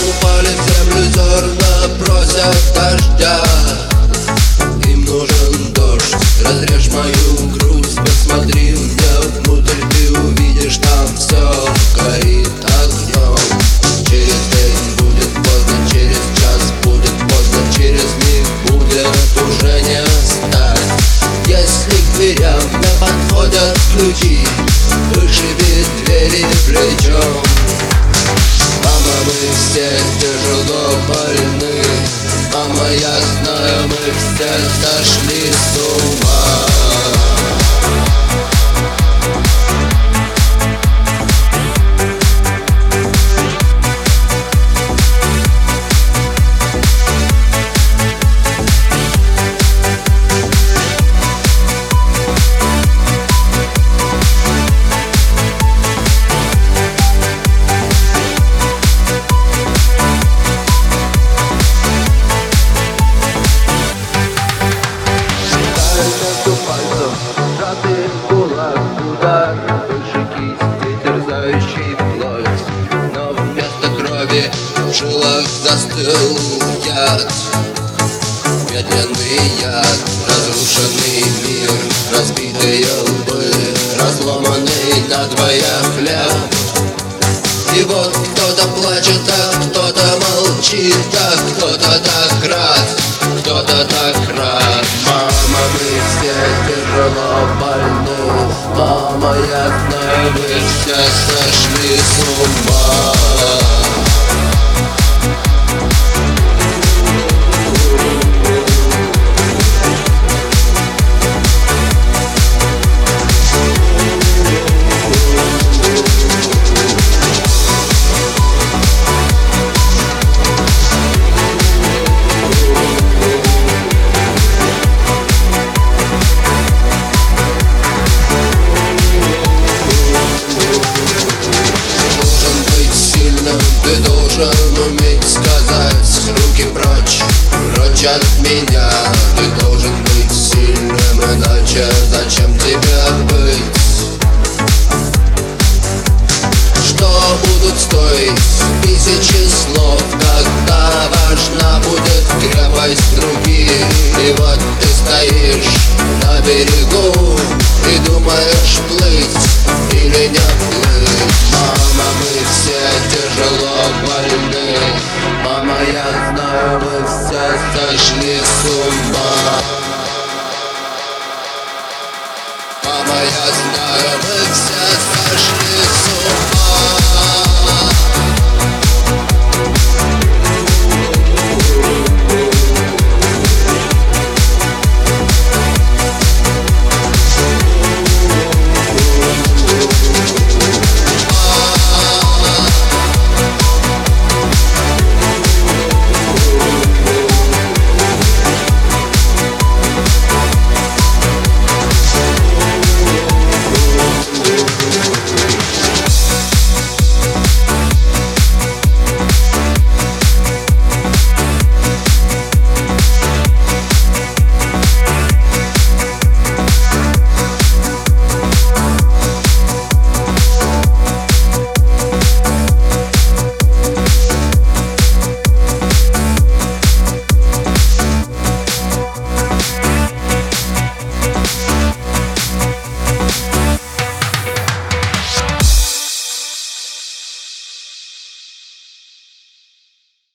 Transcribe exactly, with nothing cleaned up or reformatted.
упали в землю зерна, просят дождя. Им нужен дождь, разрежь мою грусть, посмотри мне внутрь, ты увидишь, там все горит огнем. Через день будет поздно, через час будет поздно, через миг будет уже не встать. Если к дверям не подходят ключи, вышиби двери плечом. Мама, мы все тяжело больны, мама, я знаю, мы все сошли с ума. Сжатый кулак, удар, выше кисти, терзающий плоть. Но вместо крови в жилах застыл яд. Медленный яд, разрушенный мир, разбитые лбы, разломанный надвое хлеб. И вот кто-то плачет, а кто-то молчит, а кто-то так рад, кто-то так рад. Мама, мы все тяжело больны, мама, я знаю, мы все сошли с ума. Ты должен уметь сказать: руки прочь, прочь от меня. Ты должен быть сильным, иначе зачем тебе быть? Что будут стоить тысячи слов, когда важна будет крепость руки? И вот ты стоишь на берегу и думаешь, плыть или не плыть. Мама, мы все тяжело больны, мама, я знаю, мы все сошли с ума.